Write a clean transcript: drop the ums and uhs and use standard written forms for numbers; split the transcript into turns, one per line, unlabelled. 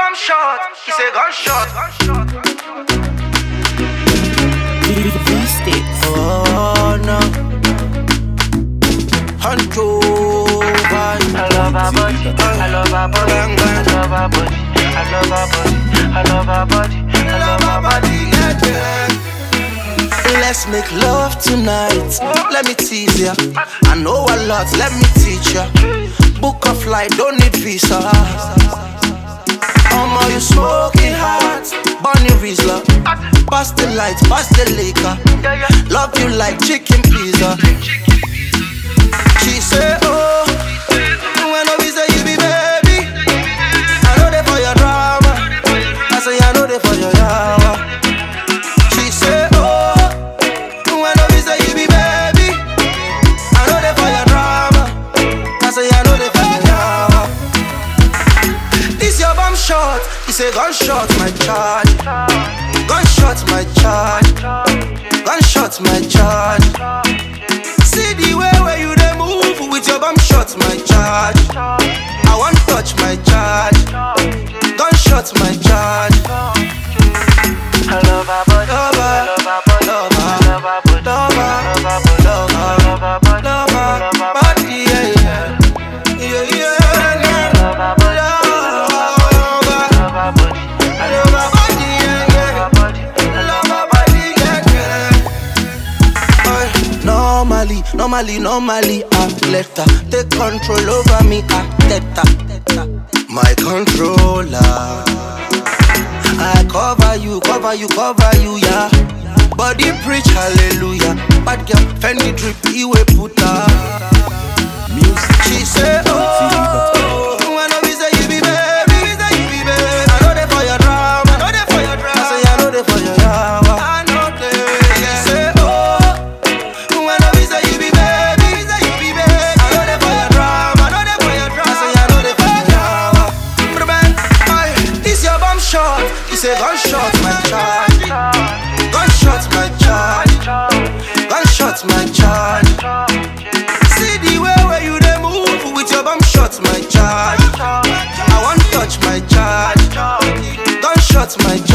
bomb shot, he say gunshot.
Oh no, Huncho
I love our body, I love our body, I love our body, I love our body, I love our body, I love our body, yeah.
Let's make love tonight. Let me tease ya. I know a lot, let me teach ya. Book a flight, don't need visa. You smoking hot, Bonnie Riesler. Pass the lights, pass the liquor. Love you like chicken pizza. She say, oh, when I say you be baby, I know they for your drama. I say I know they for your yawa. She say, oh, when I say you be baby, I know they for your drama. I say I know they for your yawa. This your bomb shot. He say gunshot my charge. Gunshot my charge. Gunshot my charge. See the way where you dey move with your bomb shot my charge. I want touch my charge. Gunshot my charge.
I love our body, I love our body, I love our body, I love our body, I love our body, yeah, yeah, yeah.
Normally, I let her take control over me, I let her. My controller. I cover you, yeah. Body preach hallelujah. Bad girl, Fendi drip, he will put her. Music. She say, oh, when I say you be baby, I know they for your drama, I say I know they for your yawa. I know they, yeah. She say, oh, when I say you be baby, I know they for your drama, I say I know they for your yawa. But man, this your bomb shot. He say gunshot my charge. Gunshot my charge. Gunshot my charge. See the way where you dey move with your bomb shot my charge. I want touch my charge. Gunshot my